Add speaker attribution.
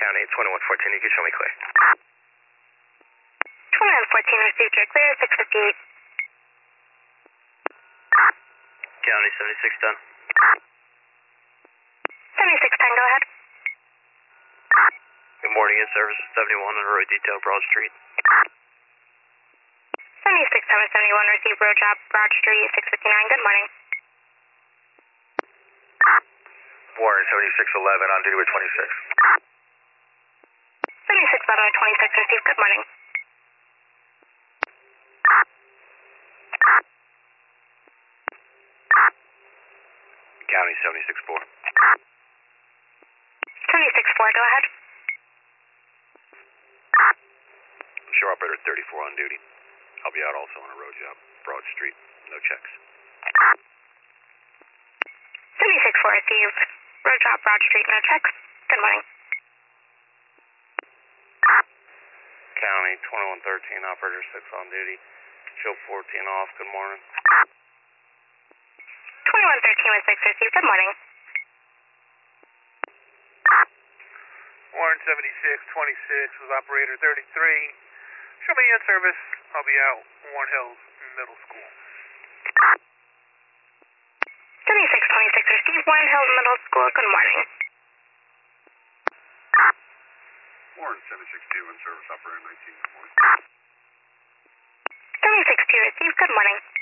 Speaker 1: County 2114, you can show me clear.
Speaker 2: 2114 received your clear, 658.
Speaker 1: County 7610.
Speaker 2: 7610, go ahead.
Speaker 1: Good morning, in service 71 on Road Detail, Broad Street.
Speaker 2: 7671 received road job, Broad Street, 659, good morning.
Speaker 1: Warren 7611 on duty with 26.
Speaker 2: 7611 with 26 received, good morning.
Speaker 1: County 764.
Speaker 2: 764, go ahead.
Speaker 1: Show operator 34 on duty. I'll be out also on a road job, Broad Street, no checks.
Speaker 2: 764 received road job, Broad Street, no checks, good morning.
Speaker 1: County 2113, operator 6 on duty. Show 14 off, good morning.
Speaker 2: 2113 with 6 received, good morning.
Speaker 3: Warren 7626 with operator 33. Show me in service. I'll be out Warren Hills Middle School.
Speaker 2: 7626 received, Warren Hills Middle School, good morning.
Speaker 3: Warren 762 in service, operator 19. Good morning.
Speaker 2: 762 received, good morning.